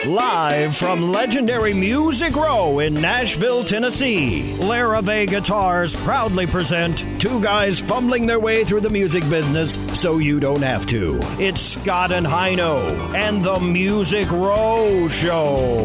Live from legendary Music Row in Nashville, Tennessee, Larrivee Guitars proudly present two guys fumbling their way through the music business so you don't have to. It's Scott and Hino and the Music Row Show.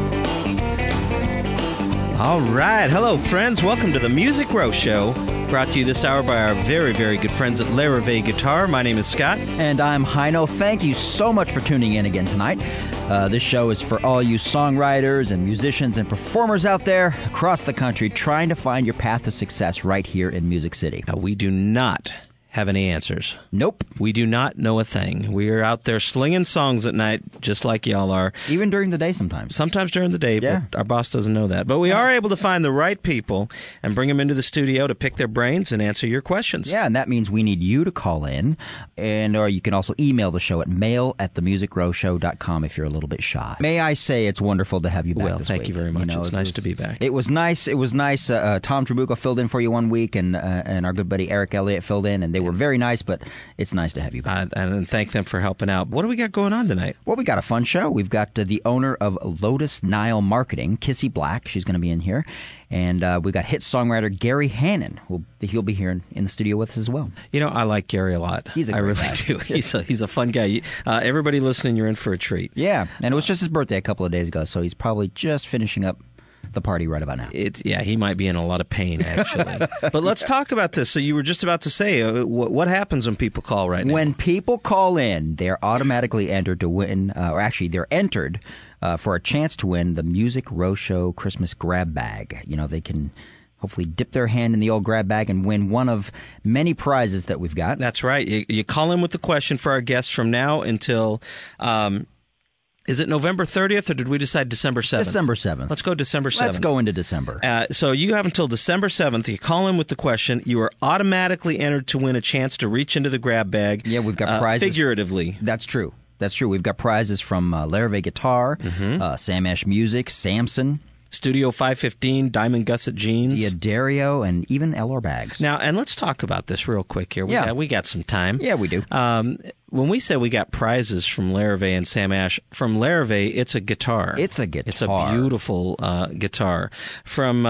All right. Hello, friends. Welcome to the Music Row Show, brought to you this hour by our very, very good friends at Larrivee Guitar. My name is Scott. And I'm Hino. Thank you so much for tuning in again tonight. This show is for all you songwriters and musicians and performers out there across the country trying to find your path to success right here in Music City. Now, we do not have any answers. Nope. We do not know a thing. We are out there slinging songs at night, just like y'all are. Even during the day sometimes. Sometimes during the day, Yeah. but our boss doesn't know that. But we are able to find the right people and bring them into the studio to pick their brains and answer your questions. Yeah, and that means we need you to call in, or you can also email the show at mail@themusicrowshow.com if you're a little bit shy. May I say it's wonderful to have you back Well, this thank week. you very much. It's nice to be back. It was nice. Tom Trabuco filled in for you one week, and our good buddy Eric Elliott filled in, and they were very nice, but it's nice to have you back. And thank them for helping out. What do we got going on tonight? Well, we got a fun show. We've got the owner of Lotus Nile Marketing, Kissy Black. She's going to be in here. And we've got hit songwriter Gary Hannon. He'll be here in the studio with us as well. You know, I like Gary a lot. He's a great guy. do. He's a fun guy. Everybody listening, you're in for a treat. Yeah, and it was just his birthday a couple of days ago, so he's probably just finishing up the party right about now. He might be in a lot of pain, actually. But let's talk about this. So you were just about to say, what happens when people call right now? When people call in, they're automatically entered to win, or actually they're entered for a chance to win the Music Row Show Christmas grab bag. You know, they can hopefully dip their hand in the old grab bag and win one of many prizes that we've got. That's right. You call in with the question for our guests from now until... is it November 30th, or did we decide December 7th? December 7th. Let's go December 7th. Let's go into December. So you have until December 7th. You call in with the question. You are automatically entered to win a chance to reach into the grab bag. Yeah, we've got prizes. Figuratively. That's true. We've got prizes from Larrivee Guitar, Sam Ash Music, Samson, Studio 515, Diamond Gusset Jeans, D'Addario, and even LR Bags. Now, and let's talk about this real quick here. We got some time. Yeah, we do. When we say we got prizes from Larrivee and Sam Ash, from Larrivee, it's a guitar. It's a guitar. It's a beautiful guitar. From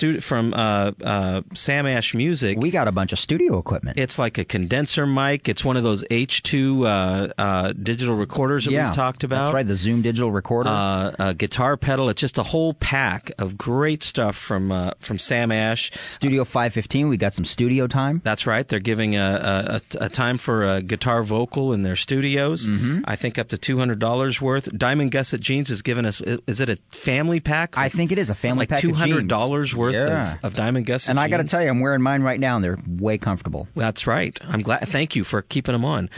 Sam Ash Music, we got a bunch of studio equipment. It's like a condenser mic. It's one of those H2 digital recorders that we talked about. That's right, the Zoom digital recorder. A guitar pedal. It's just a whole pack of great stuff from Sam Ash. Studio 515, we got some studio time. That's right. They're giving a time for a guitar vocal in their studios. I think up to $200 worth. Diamond Gusset Jeans has given us, is it a family pack? I think it is a family pack like of jeans. $200 worth of Diamond Gusset and jeans. I got to tell you, I'm wearing mine right now, and they're way comfortable. That's right. I'm glad. Thank you for keeping them on.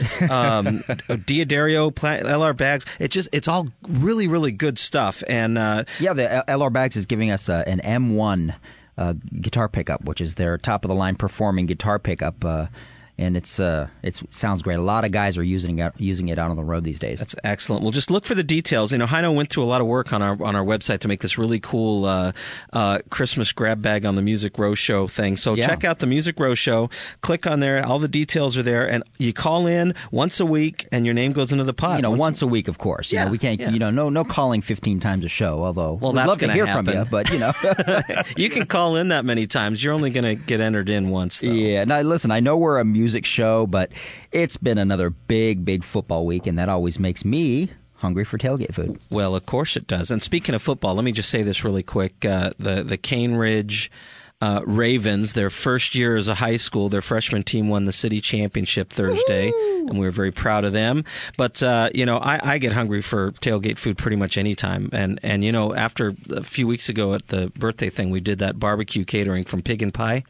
D'Addario, LR Bags. It's all really, really good stuff. And the LR Bags is giving us an M1 guitar pickup, which is their top-of-the-line performing guitar pickup. And it sounds great. A lot of guys are using it out on the road these days. That's excellent. Well, just look for the details. You know, Hino went through a lot of work on our website to make this really cool Christmas grab bag on the Music Row Show thing. So check out the Music Row Show. Click on there. All the details are there, and you call in once a week, and your name goes into the pot. You know, once a week, of course. Yeah, we can't. Yeah. You know, no calling 15 times a show. Although we'd love to hear from you, but you know, you can call in that many times. You're only going to get entered in once, though. Yeah. Now, listen, I know we're a music show, but it's been another big football week, and that always makes me hungry for tailgate food. Well, of course it does. And speaking of football, let me just say this really quick. The Cane Ridge Ravens, their first year as a high school, their freshman team won the city championship Thursday, and we were very proud of them. But, I get hungry for tailgate food pretty much any time. And after a few weeks ago at the birthday thing, we did that barbecue catering from Pig and Pie.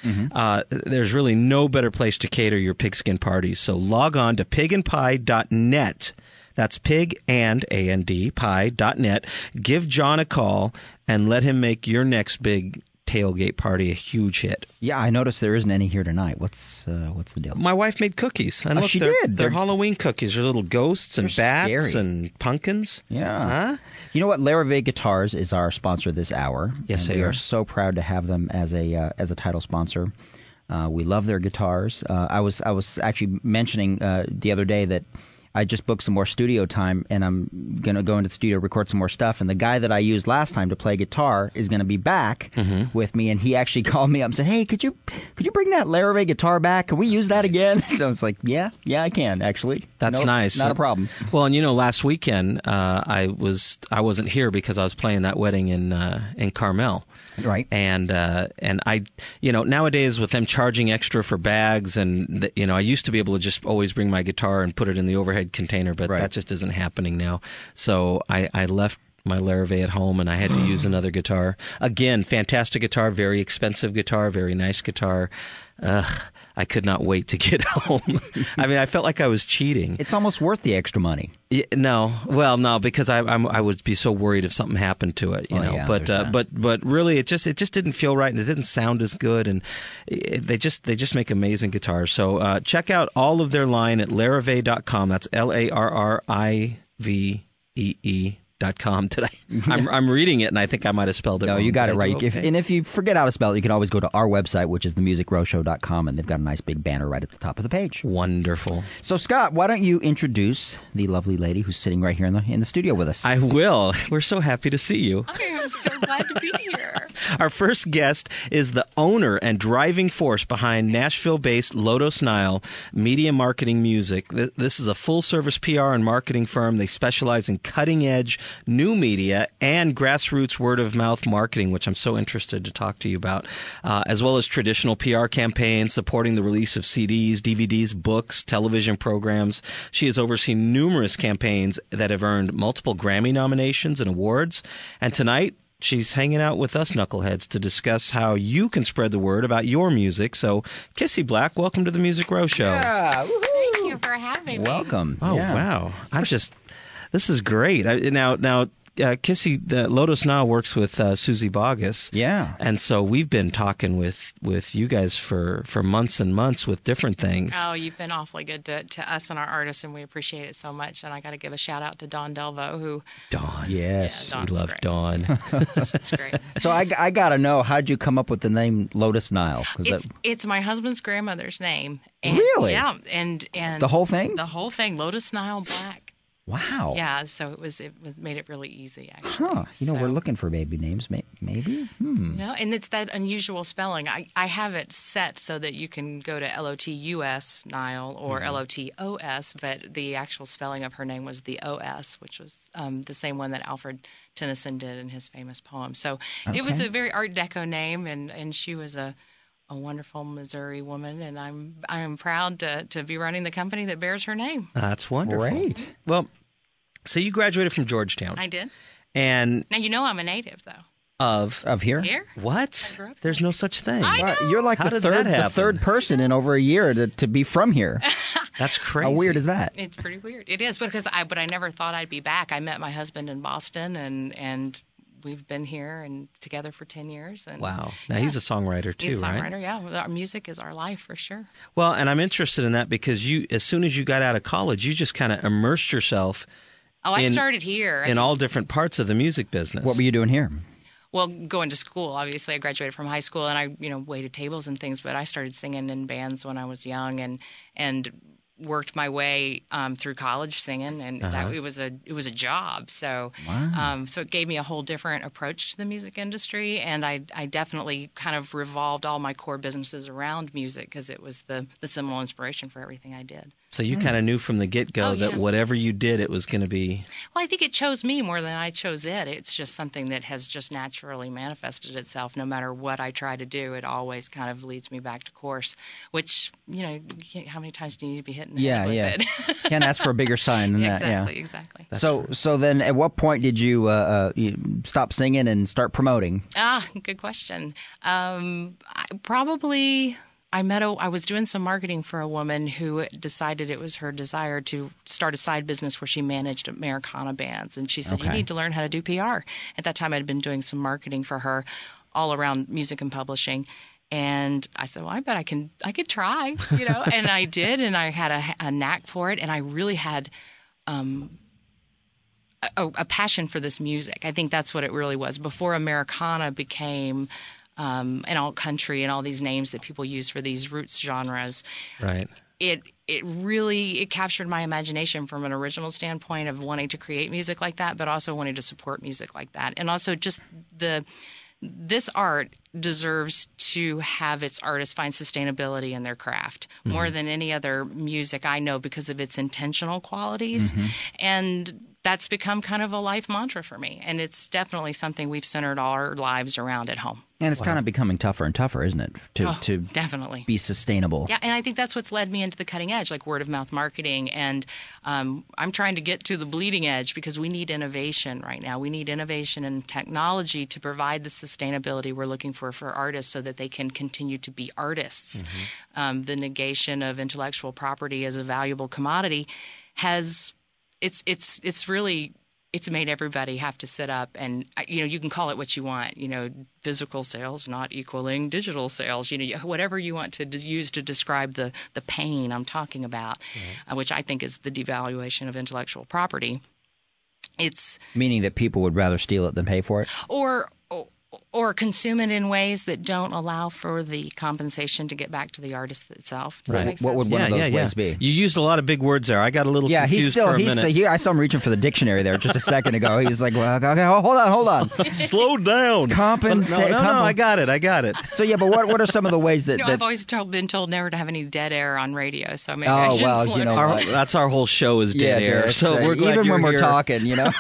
There's really no better place to cater your pigskin parties. So log on to pigandpie.net. That's pig and A-N-D, pie.net. Give John a call and let him make your next big tailgate party a huge hit. Yeah, I noticed there isn't any here tonight. What's the deal? My wife made cookies. And she did. They're Halloween cookies. They're little ghosts and bats scary. and pumpkins. Yeah. Huh? You know what? Larrivee Guitars is our sponsor this hour. Yes, we are so proud to have them as a title sponsor. We love their guitars. I was actually mentioning the other day that I just booked some more studio time, and I'm going to go into the studio, record some more stuff. And the guy that I used last time to play guitar is going to be back with me, and he actually called me up and said, "Hey, could you bring that Larrivee guitar back? Can we use that again?" So it's like, yeah, I can actually. That's nice. Not a problem. Well, and last weekend I wasn't here because I was playing that wedding in Carmel. Right. And I nowadays with them charging extra for bags, and I used to be able to just always bring my guitar and put it in the overhead container, but that just isn't happening now. So I left my Larrivee at home, and I had to use another guitar. Again, fantastic guitar, very expensive guitar, very nice guitar. I could not wait to get home. I mean, I felt like I was cheating. It's almost worth the extra money. No, because I would be so worried if something happened to it, you know. Yeah, but really, it just didn't feel right, and it didn't sound as good, and they just make amazing guitars. So check out all of their line at Larrivee.com. That's LARRIVEE.com today. I'm reading it, and I think I might have spelled it wrong. No, you got it right. Okay. And if you forget how to spell it, you can always go to our website, which is themusicrowshow.com, and they've got a nice big banner right at the top of the page. Wonderful. So, Scott, why don't you introduce the lovely lady who's sitting right here in the studio with us? I will. We're so happy to see you. I am so glad to be here. Our first guest is the owner and driving force behind Nashville-based Lotus Nile Media Marketing Music. This is a full-service PR and marketing firm. They specialize in cutting-edge new media and grassroots word-of-mouth marketing, which I'm so interested to talk to you about, as well as traditional PR campaigns supporting the release of CDs, DVDs, books, television programs. She has overseen numerous campaigns that have earned multiple Grammy nominations and awards. And tonight, she's hanging out with us knuckleheads to discuss how you can spread the word about your music. So, Kissy Black, welcome to the Music Row Show. Yeah, Thank you for having me. welcome. Oh, Yeah. wow. This is great. Now, Kissy, the Lotus Nile works with Susie Boggess. Yeah. And so we've been talking with you guys for months and months with different things. Oh, you've been awfully good to us and our artists, and we appreciate it so much. And I got to give a shout out to Dawn Delvo, who Dawn. Yes. Yeah, We Dawn's love great. Dawn. That's great. So I got to know, how'd you come up with the name Lotus Nile? 'Cause It's my husband's grandmother's name. And, Really? Yeah, and the whole thing? the whole thing, Lotus Nile Black. Wow. Yeah, so it made it really easy actually. Huh. So- We're looking for baby names, maybe? No, and it's that unusual spelling. I have it set so that you can go to LOTUS Nile or LOTOS, but the actual spelling of her name was the OS, which was the same one that Alfred Tennyson did in his famous poem. So it was Okay. a very Art Deco name, and she was a wonderful Missouri woman, and I'm proud to be running the company that bears her name. That's wonderful. Great. Well, so you graduated from Georgetown. I did. And Now I'm a native though. of Here? Here? what? I grew up There's no such thing. I Wow, know. you're like How the did that happen? third person in over a year to be from here. That's crazy. How weird is that? It's pretty weird. It is because I never thought I'd be back. I met my husband in Boston, and we've been here and together for 10 years. And Wow. Now he's a songwriter too, he's a right? songwriter. Yeah, our music is our life for sure. Well, and I'm interested in that because as soon as you got out of college, you just kind of immersed yourself Oh, I In- started here. in all different parts of the music business. What were you doing here? Well, going to school, obviously, I graduated from high school, and I waited tables and things. But I started singing in bands when I was young, and worked my way through college singing, and it was a job. So, Wow. so it gave me a whole different approach to the music industry, and I definitely kind of revolved all my core businesses around music because it was the seminal inspiration for everything I did. So you kind of knew from the get-go Oh, that yeah. whatever you did, it was going to be. Well, I think it chose me more than I chose it. It's just something that has just naturally manifested itself. No matter what I try to do, it always kind of leads me back to course, which, how many times do you need to be hitting the head with it? Can't ask for a bigger sign than that. Yeah. Exactly. So then, at what point did you stop singing and start promoting? Good question. I was doing some marketing for a woman who decided it was her desire to start a side business where she managed Americana bands. And she said, You Okay. need to learn how to do PR. At that time, I'd been doing some marketing for her all around music and publishing. And I said, well, I bet I could try, and I did. And I had a knack for it. And I really had a passion for this music. I think that's what it really was. Before Americana became and alt country and all these names that people use for these roots genres. Right. it really captured my imagination from an original standpoint of wanting to create music like that, but also wanting to support music like that, and also just this art deserves to have its artists find sustainability in their craft more than any other music I know because of its intentional qualities. And that's become kind of a life mantra for me. And it's definitely something we've centered all our lives around at home. And it's kind of becoming tougher and tougher, isn't it, to definitely be sustainable? Yeah, and I think that's what's led me into the cutting edge, like word of mouth marketing. And I'm trying to get to the bleeding edge because we need innovation right now. We need innovation and technology to provide the sustainability we're looking for artists so that they can continue to be artists. The negation of intellectual property as a valuable commodity has it's really made everybody have to sit up and, you can call it what you want, physical sales not equaling digital sales, whatever you want to use to describe the pain I'm talking about, which I think is the devaluation of intellectual property. It's meaning that people would rather steal it than pay for it? Or consume it in ways that don't allow for the compensation to get back to the artist itself. Does that make sense? What would one of those ways be? You used a lot of big words there. I got a little confused for a minute. I saw him reaching for the dictionary there just a second ago. He was like, well, okay, hold on. Slow down. Compensate. No, I got it. So, yeah, but what are some of the ways that... I've always been told never to have any dead air on radio, so maybe I shouldn't slow down. That's our whole show is dead air. So we're glad even you're when we're here. talking, No,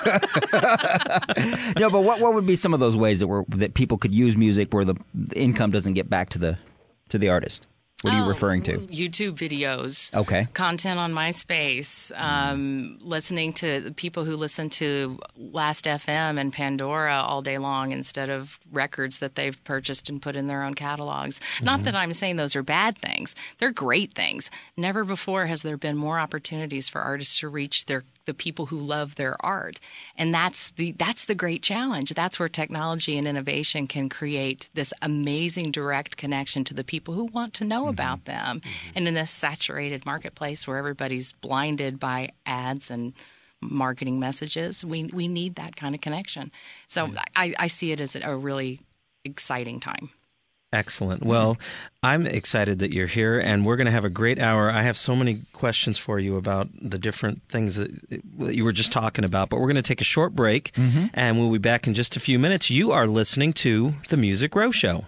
but what would be some of those ways that people could use music where the income doesn't get back to the artist? What are you referring to? YouTube videos. Okay. Content on MySpace. Listening to the people who listen to Last FM and Pandora all day long instead of records that they've purchased and put in their own catalogs. Not that I'm saying those are bad things. They're great things. Never before has there been more opportunities for artists to reach the people who love their art. And that's the great challenge. That's where technology and innovation can create this amazing direct connection to the people who want to know about them. And in this saturated marketplace where everybody's blinded by ads and marketing messages, we need that kind of connection. So I see it as a really exciting time. Excellent. Well, I'm excited that you're here, and we're going to have a great hour. I have so many questions for you about the different things that you were just talking about, but we're going to take a short break, and we'll be back in just a few minutes. You are listening to The Music Row Show.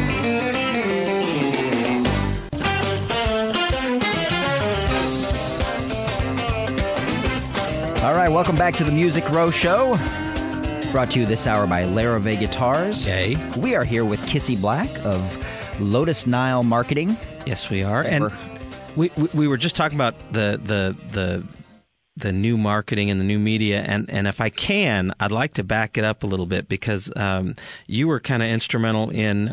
All right, welcome back to The Music Row Show. Brought to you this hour by Larrivee Guitars. Yay. We are here with Kissy Black of Lotus Nile Marketing. Yes, we are. And we were just talking about the new marketing and the new media, and if I can, I'd like to back it up a little bit because you were kind of instrumental in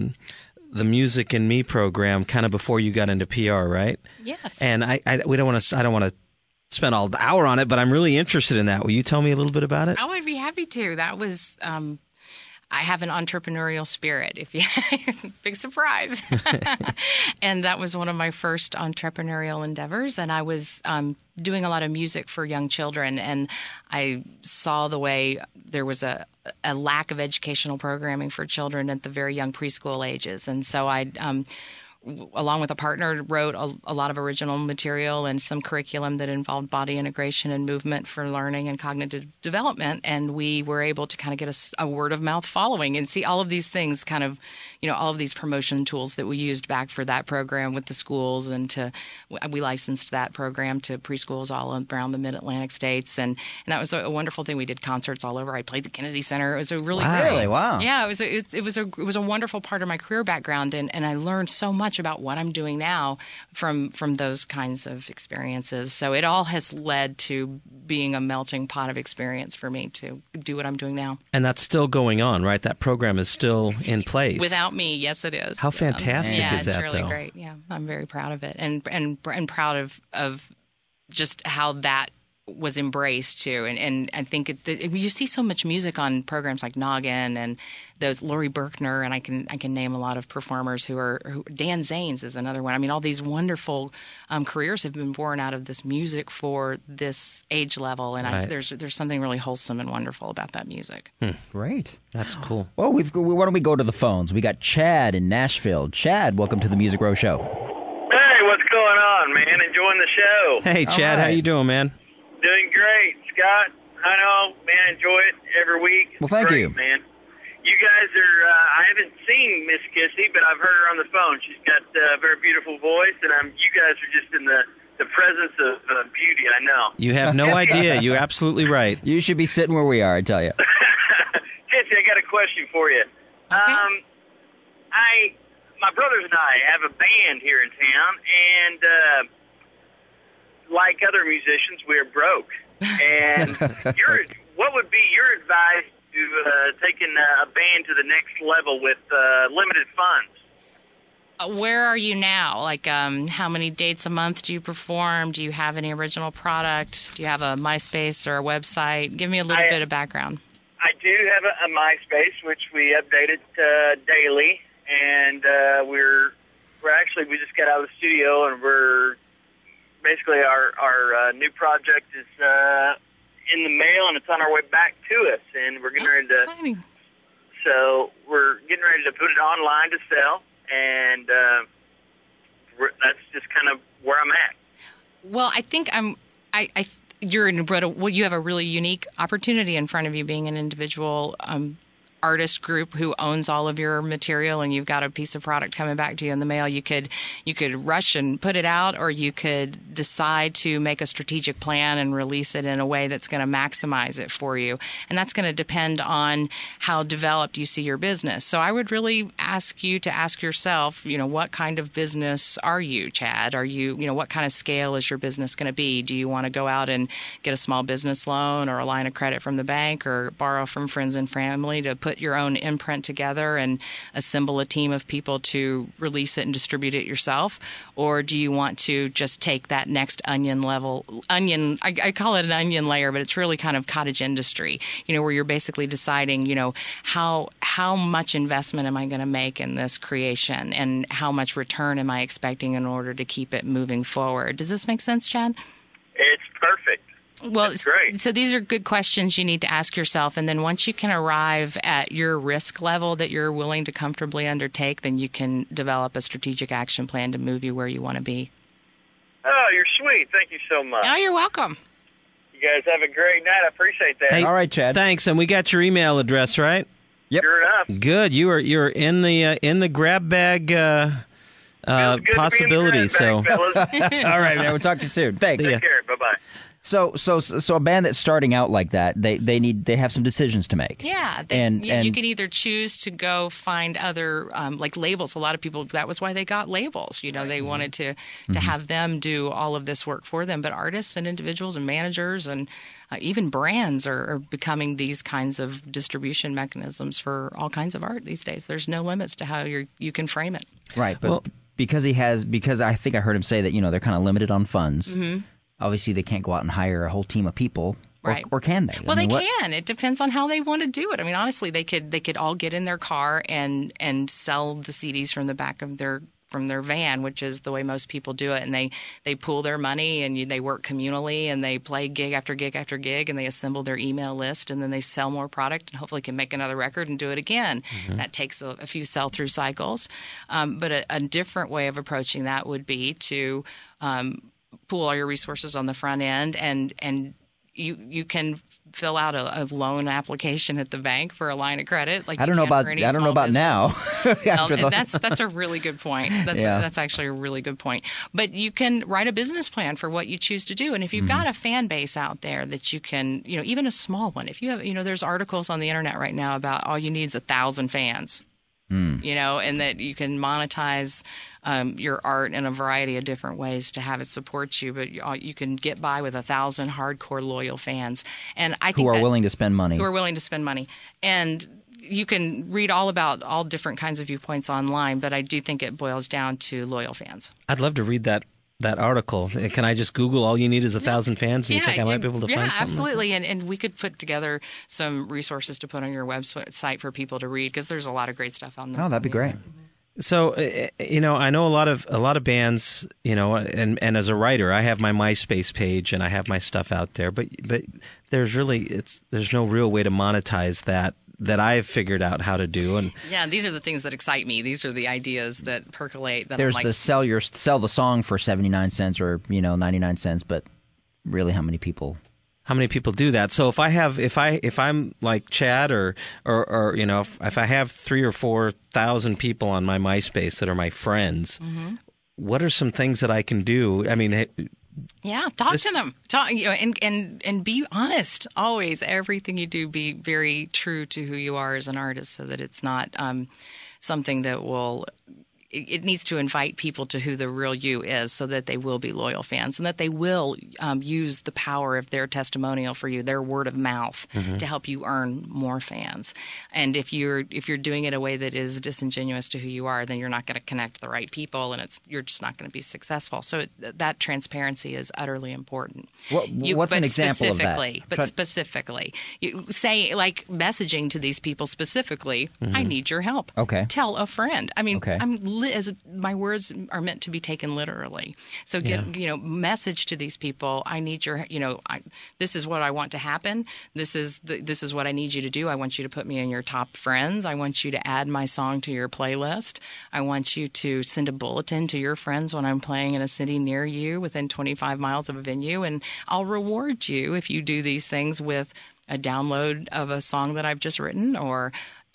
the Music and Me program kind of before you got into PR, right? Yes. And I don't want to spend all the hour on it, but I'm really interested in that. Will you tell me a little bit about it? I would be happy to. That was I have an entrepreneurial spirit. If you big surprise. And that was one of my first entrepreneurial endeavors. And I was doing a lot of music for young children, and I saw the way there was a lack of educational programming for children at the very young preschool ages. And so I along with a partner, wrote a lot of original material and some curriculum that involved body integration and movement for learning and cognitive development. And we were able to kind of get a word of mouth following and see all of these things kind of, all of these promotion tools that we used back for that program with the schools. And we licensed that program to preschools all around the mid-Atlantic states. And that was a wonderful thing. We did concerts all over. I played the Kennedy Center. It was a really great. Wow. Yeah, it was a wonderful part of my career background. And I learned so much about what I'm doing now from those kinds of experiences. So it all has led to being a melting pot of experience for me to do what I'm doing now. And that's still going on, right? That program is still in place. Without me, yes, it is. How fantastic is that, it's really though? great. Yeah, I'm very proud of it, and proud of just how that was embraced too. And I think you see so much music on programs like Noggin and those Laurie Berkner, and I can name a lot of performers who Dan Zanes is another one. I mean, all these wonderful careers have been born out of this music for this age level, and right. There's something really wholesome and wonderful about that music. Great. That's cool. Well, why don't we go to the phones? We got Chad in Nashville. Chad, welcome to the Music Row Show. Hey, what's going on? on, man? Enjoying the show. Hey, Chad, how you doing, man? Doing great. Scott, I know, man, enjoy it every week. Well, thank you. Man. You guys are, I haven't seen Miss Kissy, but I've heard her on the phone. She's got a very beautiful voice, and you guys are just in the presence of beauty, I know. You have no idea. You're absolutely right. You should be sitting where we are, I tell you. Kissy, I got a question for you. Okay. My brothers and I have a band here in town, and like other musicians, we're broke. And what would be your advice to taking a band to the next level with limited funds? Where are you now? Like, how many dates a month do you perform? Do you have any original product? Do you have a MySpace or a website? Give me a little bit of background. I do have a MySpace, which we update it daily, and we just got out of the studio, and we're basically our new project is in the mail, and it's on our way back to us, and we're getting ready to. Exciting. So we're getting ready to put it online to sell, and that's just kind of where I'm at. Well, I think you have a really unique opportunity in front of you, being an individual artist group who owns all of your material, and you've got a piece of product coming back to you in the mail. You could rush and put it out, or you could decide to make a strategic plan and release it in a way that's going to maximize it for you. And that's going to depend on how developed you see your business. So I would really ask you to ask yourself, what kind of business are you, Chad? Are you, what kind of scale is your business going to be? Do you want to go out and get a small business loan or a line of credit from the bank, or borrow from friends and family to put your own imprint together and assemble a team of people to release it and distribute it yourself? Or do you want to just take that next I call it an onion layer, but it's really kind of cottage industry, where you're basically deciding, how much investment am I going to make in this creation, and how much return am I expecting in order to keep it moving forward? Does this make sense, Chad? It's perfect. Well, that's great. So these are good questions you need to ask yourself, and then once you can arrive at your risk level that you're willing to comfortably undertake, then you can develop a strategic action plan to move you where you want to be. Oh, you're sweet. Thank you so much. Oh, you're welcome. You guys have a great night. I appreciate that. Hey, all right, Chad. Thanks, and we got your email address, right? Yep. Sure enough. Good. You're in the grab bag possibility. So. All right, man. We'll talk to you soon. Thanks. Take care. Bye-bye. So a band that's starting out like that, they have some decisions to make. Yeah, you can either choose to go find other like labels. A lot of people, that was why they got labels. They wanted to have them do all of this work for them. But artists and individuals and managers and even brands are becoming these kinds of distribution mechanisms for all kinds of art these days. There's no limits to how you can frame it. Right, but because I think I heard him say that they're kind of limited on funds. Mm-hmm. Obviously, they can't go out and hire a whole team of people, right? Or can they? Well, they can. It depends on how they want to do it. I mean, honestly, they could all get in their car and sell the CDs from the back of their van, which is the way most people do it. And they pool their money, and they work communally, and they play gig after gig after gig, and they assemble their email list, and then they sell more product and hopefully can make another record and do it again. Mm-hmm. That takes a few sell-through cycles. But a different way of approaching that would be to pool all your resources on the front end, and you can fill out a loan application at the bank for a line of credit. Like I don't know about now. That's a really good point. That's actually a really good point. But you can write a business plan for what you choose to do, and if you've got a fan base out there that you can, even a small one. If you have, there's articles on the internet right now about all you need is 1,000 fans. And that you can monetize your art in a variety of different ways to have it support you, but you can get by with 1,000 hardcore loyal fans, and I think who are willing to spend money. And you can read all about all different kinds of viewpoints online, but I do think it boils down to loyal fans. I'd love to read that article. Can I just Google all you need is 1,000 fans, and you think I might be able to find something? Yeah, absolutely. And we could put together some resources to put on your website for people to read, because there's a lot of great stuff on there. Oh, that'd be great. So, I know a lot of bands, and as a writer, I have my MySpace page and I have my stuff out there, but there's no real way to monetize that I've figured out how to do. And yeah, these are the things that excite me. These are the ideas that percolate. That There's I'm like, the sell the song for 79 cents or 99 cents, but really how many people do that? So if I'm like Chad or if I have 3,000 or 4,000 people on my MySpace that are my friends, what are some things that I can do? I mean, yeah, talk to them. And be honest. Always, everything you do, be very true to who you are as an artist, so that it's not something that will. It needs to invite people to who the real you is, so that they will be loyal fans and that they will use the power of their testimonial for you, their word of mouth, to help you earn more fans. And if you're doing it in a way that is disingenuous to who you are, then you're not going to connect the right people, and you're just not going to be successful. So that transparency is utterly important. What's an example of that? But specifically, you say, like, messaging to these people specifically, I need your help. Okay. Tell a friend. I mean, okay. As my words are meant to be taken literally. So message to these people. I need your, this is what I want to happen. This is what I need you to do. I want you to put me in your top friends. I want you to add my song to your playlist. I want you to send a bulletin to your friends when I'm playing in a city near you within 25 miles of a venue, and I'll reward you if you do these things with a download of a song that I've just written, or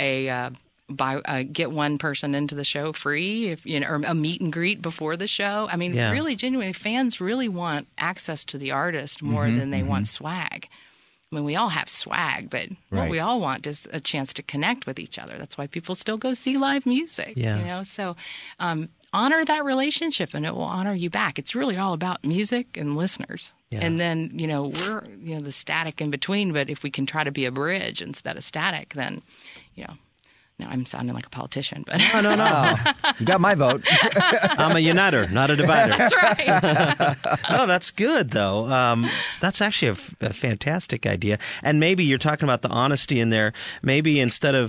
get one person into the show free, or a meet and greet before the show. I mean, really, genuinely, fans really want access to the artist more than they want swag. I mean, we all have swag, but what we all want is a chance to connect with each other. That's why people still go see live music. Yeah. So honor that relationship, and it will honor you back. It's really all about music and listeners. Yeah. And then, we're the static in between. But if we can try to be a bridge instead of static, then Now I'm sounding like a politician, but no. You got my vote. I'm a uniter, not a divider. That's right. No, that's good though. That's actually a fantastic idea. And maybe you're talking about the honesty in there. Maybe instead of,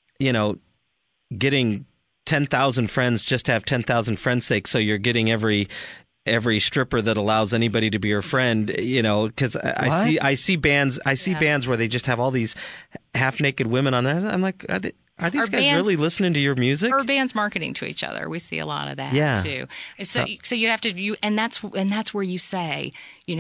getting 10,000 friends, just to have 10,000 friends' sake, so you're getting every stripper that allows anybody to be your friend, because I see bands where they just have all these half naked women on there. I'm like, are these guys really listening to your music? Or bands marketing to each other. We see a lot of that too. So you have to and that's where you say,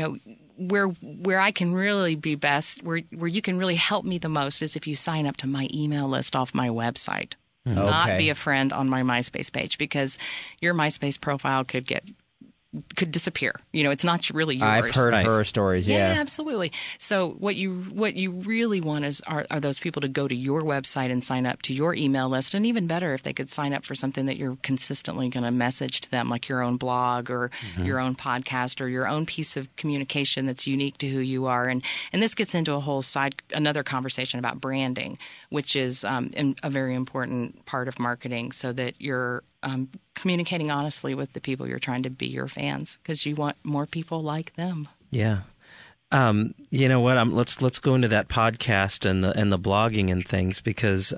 where I can really be best, where you can really help me the most is if you sign up to my email list off my website. Not be a friend on my MySpace page, because your MySpace profile could could disappear. You know, it's not really yours. I've heard horror stories. Yeah, absolutely. So what you really want are those people to go to your website and sign up to your email list, and even better if they could sign up for something that you're consistently going to message to them, like your own blog or your own podcast or your own piece of communication that's unique to who you are. And this gets into another conversation about branding, which is a very important part of marketing, so that you're communicating honestly with the people you're trying to be your fans, because you want more people like them. Yeah. You know what? Let's go into that podcast and the blogging and things, because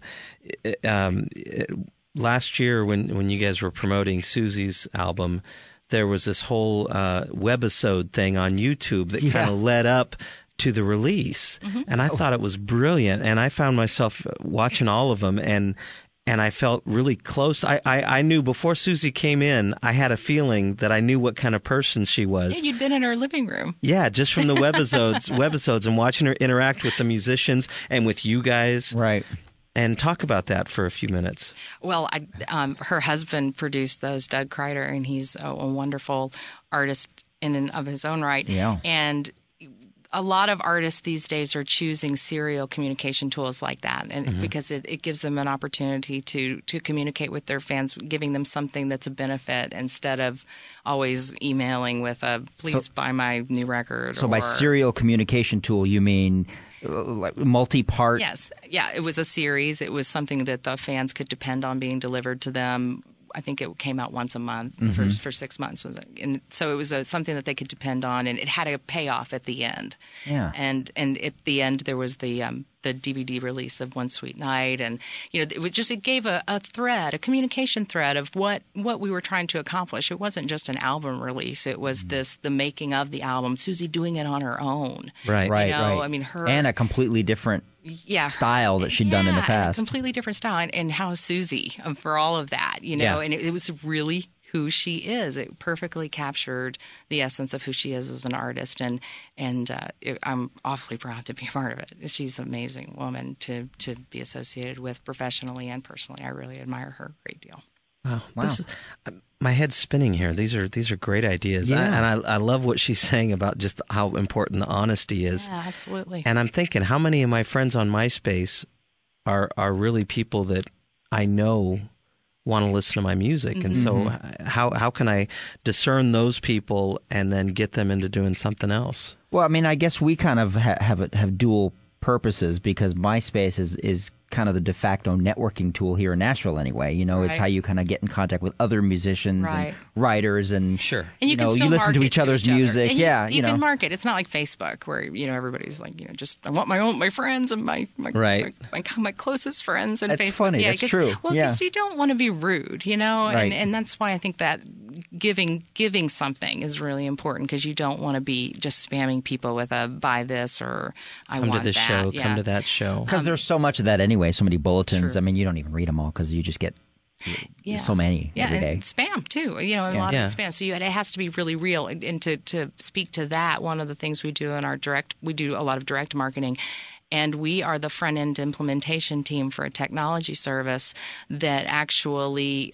last year when you guys were promoting Susie's album, there was this whole webisode thing on YouTube that kind of led up to the release, and I thought it was brilliant, and I found myself watching all of them, and I felt really close. I knew before Susie came in, I had a feeling that I knew what kind of person she was. Yeah, you'd been in her living room. Yeah, just from the webisodes and watching her interact with the musicians and with you guys. Right. And talk about that for a few minutes. Well, her husband produced those, Doug Kreider, and he's a wonderful artist in and of his own right. Yeah. And a lot of artists these days are choosing serial communication tools like that, and because it gives them an opportunity to communicate with their fans, giving them something that's a benefit instead of always emailing with a please buy my new record. So by serial communication tool, you mean like multi-part? Yes. Yeah, it was a series. It was something that the fans could depend on being delivered to them. I think it came out once a month for 6 months. And so it was something that they could depend on, and it had a payoff at the end. Yeah. And at the end there was the the DVD release of One Sweet Night, and it gave a thread, a communication thread of what we were trying to accomplish. It wasn't just an album release; it was the making of the album. Susie doing it on her own, right. I mean, and a completely different style that she'd done in the past. A completely different style, and how Susie for all of that, and it was really who she is. It perfectly captured the essence of who she is as an artist, and I'm awfully proud to be a part of it. She's an amazing woman to be associated with professionally and personally. I really admire her a great deal. Wow. My head's spinning here. These are great ideas, yeah. I love what she's saying about just how important the honesty is. Yeah, absolutely. And I'm thinking, how many of my friends on MySpace are really people that I know want to listen to my music, and so how can I discern those people and then get them into doing something else? Well, I mean, I guess we kind of have dual purposes, because MySpace is kind of the de facto networking tool here in Nashville anyway. It's how you kind of get in contact with other musicians and writers, and sure, and you listen to each other's music. And you can market. It's not like Facebook where everybody's like just I want my friends and my closest friends. And that's Facebook. funny. That's true. Well, because you don't want to be rude, right. and that's why I think that giving something is really important, because you don't want to be just spamming people with a buy this or I come want to this that. show, Yeah. come to that show. Because there's so much of that anyway, so many bulletins. True. I mean, you don't even read them all because you just get so many every day. And spam too. A lot of spam. So it has to be really real. And to speak to that, one of the things we do in we do a lot of direct marketing. And we are the front-end implementation team for a technology service that actually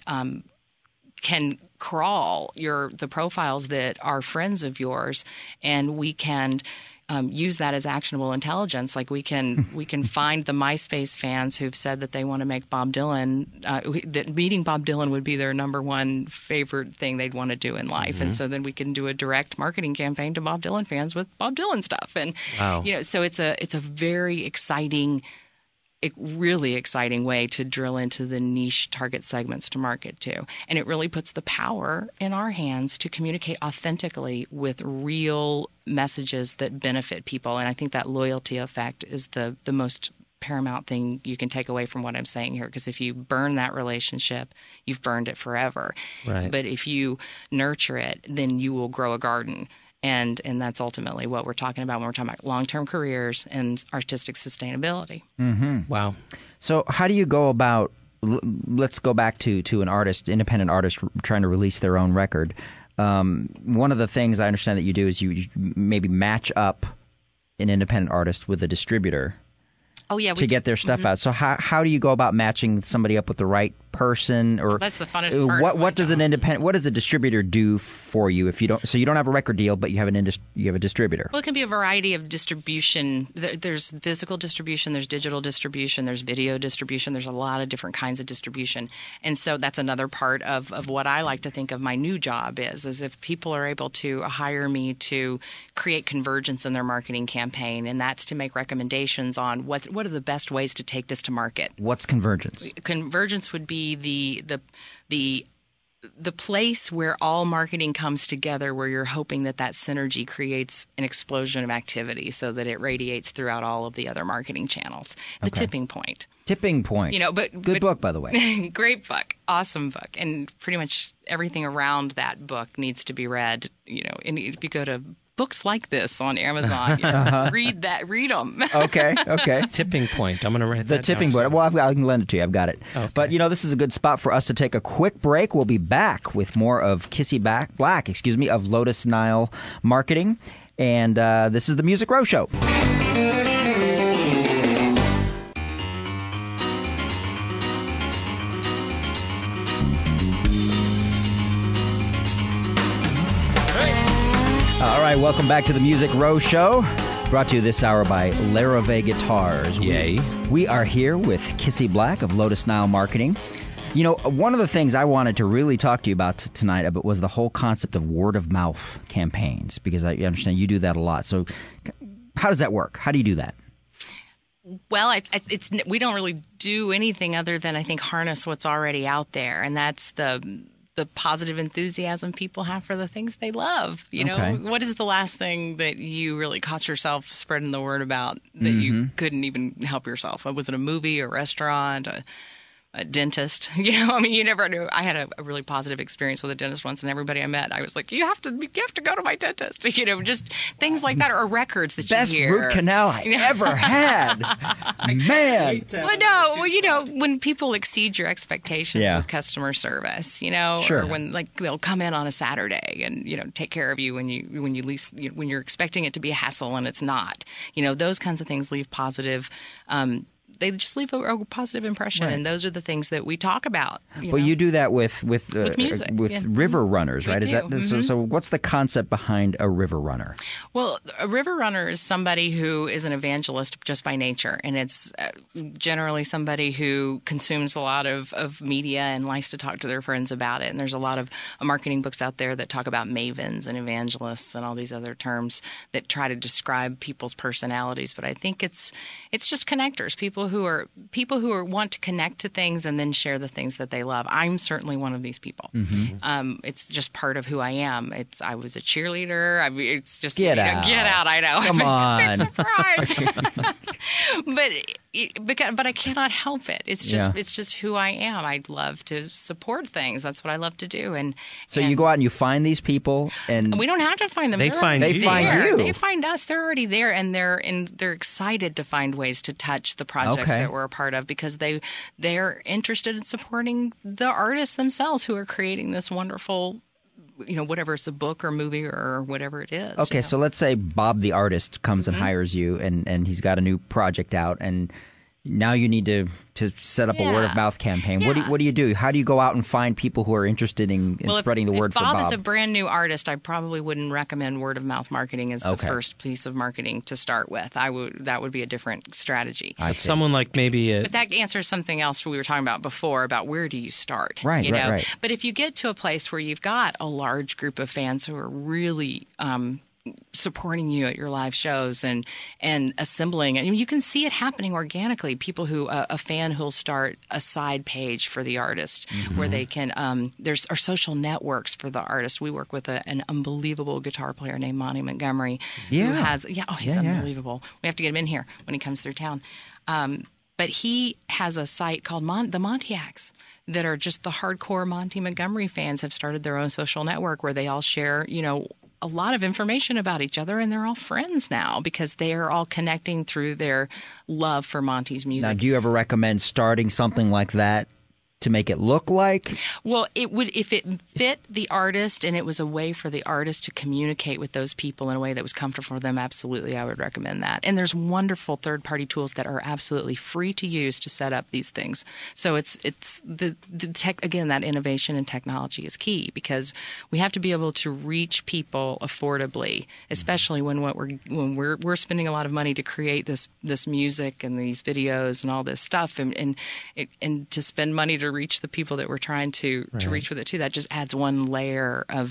can crawl the profiles that are friends of yours, and we can use that as actionable intelligence. Like we can find the MySpace fans who've said that they want to make Bob Dylan, that meeting Bob Dylan would be their number one favorite thing they'd want to do in life. And so then we can do a direct marketing campaign to Bob Dylan fans with Bob Dylan stuff. And so it's a very exciting, really exciting way to drill into the niche target segments to market to. And it really puts the power in our hands to communicate authentically with real messages that benefit people. And I think that loyalty effect is the most paramount thing you can take away from what I'm saying here, because if you burn that relationship, you've burned it forever. Right. But if you nurture it, then you will grow a garden. And that's ultimately what we're talking about when we're talking about long-term careers and artistic sustainability. Mm-hmm. Wow. So how do you go about, let's go back to an artist, independent artist trying to release their own record. One of the things I understand that you do is you maybe match up an independent artist with a distributor. To get their stuff out. So how do you go about matching somebody up with the right person? Or that's the funnest part. What does what does a distributor do for you if you don't? So you don't have a record deal, but you have a distributor. Well, it can be a variety of distribution. There's physical distribution, there's digital distribution, there's video distribution. There's a lot of different kinds of distribution, and so that's another part of what I like to think of my new job is if people are able to hire me to create convergence in their marketing campaign, and that's to make recommendations on what are the best ways to take this to market. What's convergence? Convergence would be the place where all marketing comes together, where you're hoping that synergy creates an explosion of activity so that it radiates throughout all of the other marketing channels. The tipping point. Tipping point. Good book, by the way. Great book. Awesome book. And pretty much everything around that book needs to be read. And if you go to books like this on Amazon, read them. Okay. Tipping point. I'm going to write that The tipping point. Well, I can lend it to you. I've got it. Okay. But, this is a good spot for us to take a quick break. We'll be back with more of Kissy Black, of Lotus Nile Marketing. And this is the Music Row Show. All right, welcome back to the Music Row Show, brought to you this hour by Larrivee Guitars. Yay. We are here with Kissy Black of Lotus Nile Marketing. One of the things I wanted to really talk to you about tonight was the whole concept of word-of-mouth campaigns, because I understand you do that a lot. So how does that work? How do you do that? Well, we don't really do anything other than, I think, harness what's already out there, and that's the the positive enthusiasm people have for the things they love. You know, Okay. what is the last thing that you really caught yourself spreading the word about that you couldn't even help yourself? Was it a movie, a restaurant, a dentist? You know, I mean, you never knew. I had a really positive experience with a dentist once, and everybody I met, I was like, you have to go to my dentist. You know, just things like that, or records that Best you hear. root canal I ever had. Man. Well, you know, when people exceed your expectations Yeah. with customer service, you know, Sure. or when like they'll come in on a Saturday and take care of you when you're expecting it to be a hassle and it's not. You know, those kinds of things leave positive. They just leave a positive impression, Right. and those are the things that we talk about. Well, you do that with music, yeah. river runners, We right? Is do. that so? What's the concept behind a river runner? Well, a river runner is somebody who is an evangelist just by nature, and it's generally somebody who consumes a lot of media and likes to talk to their friends about it. And there's a lot of marketing books out there that talk about mavens and evangelists and all these other terms that try to describe people's personalities. But I think it's just connectors, people who want to connect to things and then share the things that they love. I'm certainly one of these people. It's just part of who I am. I was a cheerleader. I mean, it's just Get out. Get out! I know. Come on. Surprise. but I cannot help it. It's just Yeah. it's just who I am. I love to support things. That's what I love to do. And So you go out and you find these people, and we don't have to find them. They They're find already you. They find there. you. They find us. They're already there, and they're excited to find ways to touch the projects Okay. that we're a part of because they're interested in supporting the artists themselves who are creating this wonderful, whatever it's a book or movie or whatever it is. okay, so let's say Bob the artist comes and hires you, and he's got a new project out, and now you need to set up a Yeah. word of mouth campaign. Yeah. What do you do? How do you go out and find people who are interested in spreading the word if for Bob Bob? is a brand new artist, I probably wouldn't recommend word of mouth marketing as Okay. the first piece of marketing to start with. That would be a different strategy. I see. Someone like maybe But that answers something else we were talking about before about where do you start? Right, you right, know? right. But if you get to a place where you've got a large group of fans who are really supporting you at your live shows and assembling, I mean, you can see it happening organically. People who a fan who'll start a side page for the artist where they can there's our social networks for the artist. We work with an unbelievable guitar player named Monty Montgomery who Yeah. he's Yeah. unbelievable. We have to get him in here when he comes through town. But he has a site called the Montiacs that are just the hardcore Monty Montgomery fans have started their own social network where they all share, a lot of information about each other, and they're all friends now because they are all connecting through their love for Monty's music. Now, do you ever recommend starting something like that to make it look like? Well, it would if it fit the artist and it was a way for the artist to communicate with those people in a way that was comfortable for them. Absolutely, I would recommend that. And there's wonderful third-party tools that are absolutely free to use to set up these things. So it's the tech again. That innovation and technology is key because we have to be able to reach people affordably, especially when we're spending a lot of money to create this music and these videos and all this stuff, and to spend money to reach the people that we're trying to reach with it too. That just adds one layer of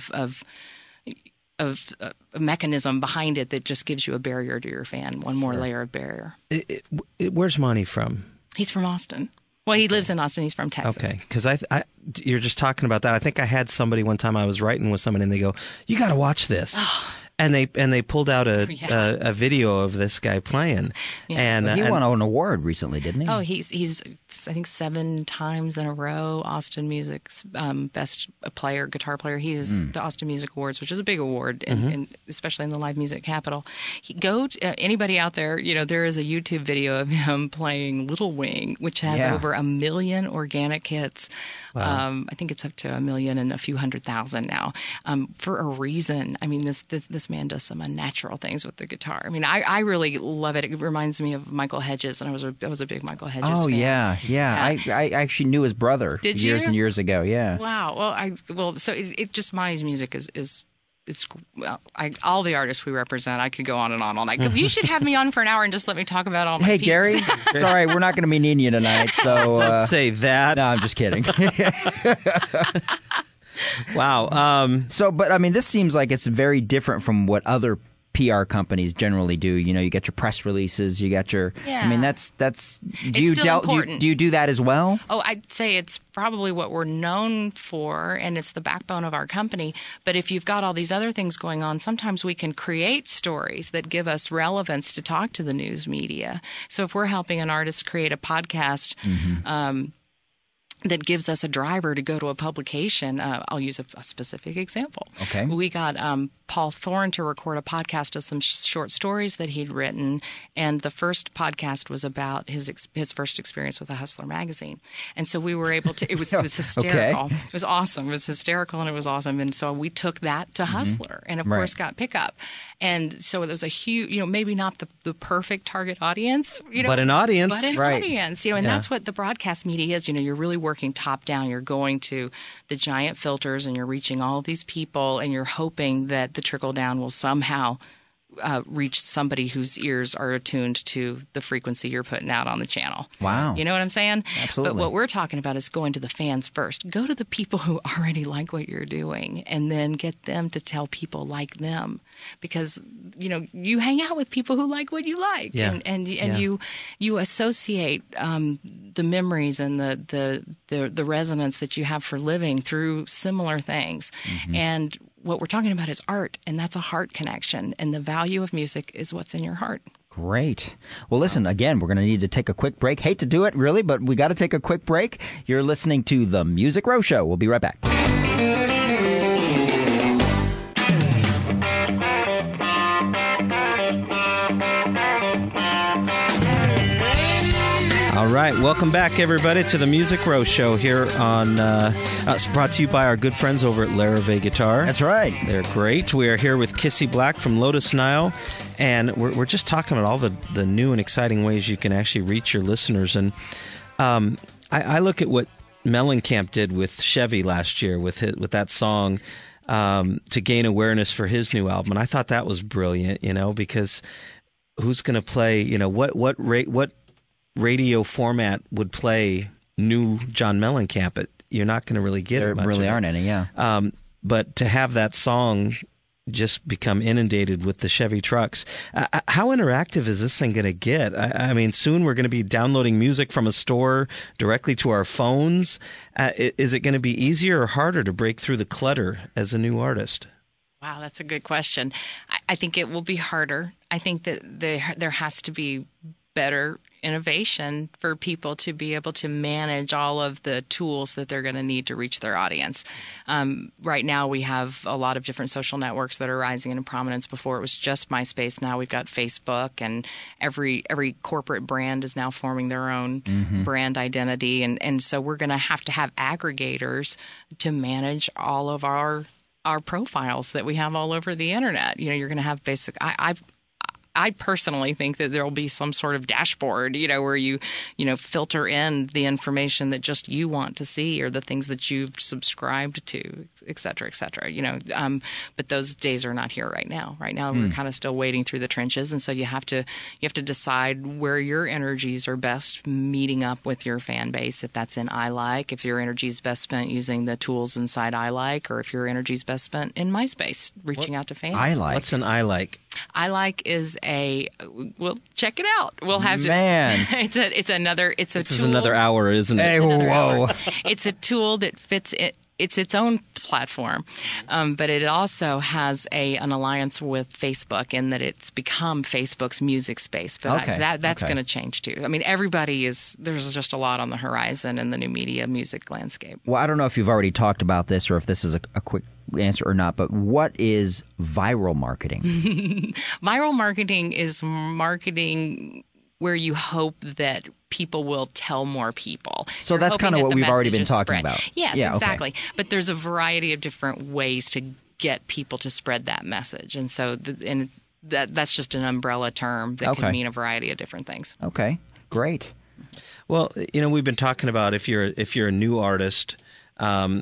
a mechanism behind it that just gives you a barrier to your fan, one more layer of barrier. where's Monty from? He's from Austin. Well, he lives in Austin. He's from Texas. Okay, because you're just talking about that. I think I had somebody one time I was writing with somebody and they go, "You got to watch this." And they pulled out a video of this guy playing, and He won an award recently, didn't he? Oh, he's I think 7 times in a row Austin Music's best guitar player. He is the Austin Music Awards, which is a big award, and especially in the live music capital. Anybody out there, there is a YouTube video of him playing Little Wing, which has over 1 million organic hits. Wow. I think it's up to 1 million and a few 100,000 now, for a reason. I mean, this man does some unnatural things with the guitar. I mean, I really love it. It reminds me of Michael Hedges, and I was a big Michael Hedges fan. Oh yeah. I actually knew his brother years and years ago. Yeah. Wow. Well, so it just Monty's music is all the artists we represent. I could go on and on all night. You should have me on for an hour and just let me talk about all my Hey peeps. Gary, sorry, we're not going to be needing you tonight. So Don't say that. no, I'm just kidding. Wow. So, but I mean, this seems like it's very different from what other PR companies generally do. You know, you get your press releases, you get your. Yeah. I mean, that's. Do you do that as well? Oh, I'd say it's probably what we're known for, and it's the backbone of our company. But if you've got all these other things going on, sometimes we can create stories that give us relevance to talk to the news media. So if we're helping an artist create a podcast, that gives us a driver to go to a publication. I'll use a specific example. Okay. We got Paul Thorne to record a podcast of some short stories that he'd written, and the first podcast was about his first experience with a Hustler magazine. And so we were able to. It was hysterical. Okay. It was awesome. It was hysterical and it was awesome. And so we took that to Hustler, and of course got pickup. And so there was a huge, maybe not the perfect target audience, but an audience, audience, and that's what the broadcast media is. You're really working top down. You're going to the giant filters and you're reaching all of these people, and you're hoping that the trickle down will somehow reach somebody whose ears are attuned to the frequency you're putting out on the channel. Wow. You know what I'm saying? Absolutely. But what we're talking about is going to the fans first. Go to the people who already like what you're doing, and then get them to tell people like them. Because, you hang out with people who like what you like. Yeah. And you associate the memories and the resonance that you have for living through similar things. And what we're talking about is art, and that's a heart connection, and the value of music is what's in your heart. Great. Well, listen, again, we're going to need to take a quick break. Hate to do it, really, but we got to take a quick break. You're listening to The Music Row Show. We'll be right back. All right, welcome back, everybody, to the Music Row Show here on. It's brought to you by our good friends over at Larrivee Guitar. That's right. They're great. We are here with Kissy Black from Lotus Nile, and we're just talking about all the new and exciting ways you can actually reach your listeners. And I look at what Mellencamp did with Chevy last year with that song to gain awareness for his new album, and I thought that was brilliant. Because who's going to play? What radio format would play new John Mellencamp? You're not going to really get it much. There really aren't any, yeah. But to have that song just become inundated with the Chevy trucks, how interactive is this thing going to get? I mean, soon we're going to be downloading music from a store directly to our phones. Is it going to be easier or harder to break through the clutter as a new artist? Wow, that's a good question. I think it will be harder. I think that there has to be better innovation for people to be able to manage all of the tools that they're going to need to reach their audience. Right now we have a lot of different social networks that are rising into prominence. Before it was just MySpace. Now we've got Facebook, and every corporate brand is now forming their own brand identity. And so we're going to have aggregators to manage all of our profiles that we have all over the internet. You're going to have I personally think that there will be some sort of dashboard, where you filter in the information that just you want to see, or the things that you've subscribed to, et cetera, et cetera. But those days are not here right now. Right now, we're kind of still wading through the trenches, and so you have to decide where your energies are best meeting up with your fan base. If that's in iLike, if your energy is best spent using the tools inside iLike, or if your energy is best spent in MySpace, reaching out to fans. iLike. What's an iLike? iLike is we'll check it out. We'll have to. Man, it's a This tool. is another hour, isn't it? Hey, whoa. It's a tool that fits it. It's its own platform, but it also has an alliance with Facebook, in that it's become Facebook's music space. But that's going to change too. I mean, there's just a lot on the horizon in the new media music landscape. Well, I don't know if you've already talked about this, or if this is a quick answer or not, but what is viral marketing? Viral marketing is marketing where you hope that people will tell more people. So You're that's kind of what we've already been talking spread. about. Yes, yeah, exactly. Okay. But there's a variety of different ways to get people to spread that message. And so that's just an umbrella term that can mean a variety of different things. Okay, great. Well, we've been talking about if you're a new artist,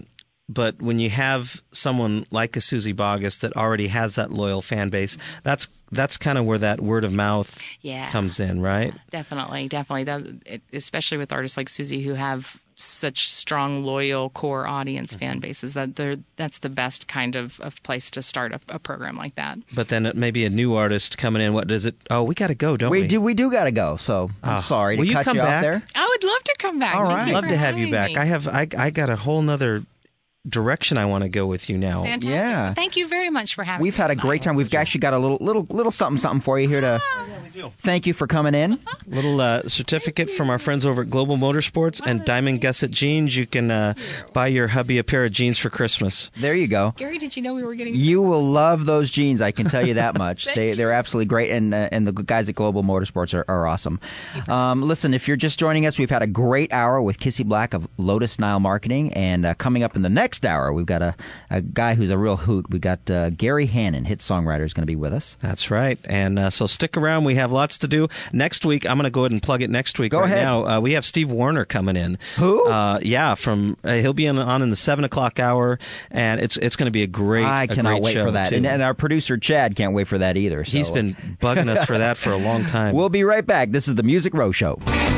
But when you have someone like a Susie Boggess that already has that loyal fan base, that's kind of where that word of mouth comes in, right? Definitely. Especially with artists like Susie who have such strong, loyal core audience fan bases, that's the best kind of place to start a program like that. But then it may be a new artist coming in. What does it? Oh, we got to go, don't we? We do got to go. So I'm sorry to cut you off there. I would love to come back. All right. Thank you I'd love to have you having back. me. I got a whole nother direction I want to go with you now. Fantastic. Yeah. Well, thank you very much for having me. We've had a great time. We've actually got a little something for you here to thank you for coming in. Little certificate from our friends over at Global Motorsports and Diamond Gusset Jeans. You can buy your hubby a pair of jeans for Christmas. There you go. Gary, did you know we were getting... You will love those jeans, I can tell you that much. They're absolutely great, and the guys at Global Motorsports are awesome. Listen, if you're just joining us, we've had a great hour with Kissy Black of Lotus Nile Marketing, and coming up in the next hour, we've got a guy who's a real hoot. We got Gary Hannon, hit songwriter, is going to be with us. That's right, and so stick around. We have lots to do. Next week, I'm going to go ahead and plug it next week. Go ahead. Now, we have Steve Warner coming in. Who? From he'll be on in the 7 o'clock hour, and it's going to be a great I cannot wait for that. And our producer, Chad, can't wait for that either. So. He's been bugging us for that for a long time. We'll be right back. This is the Music Row Show.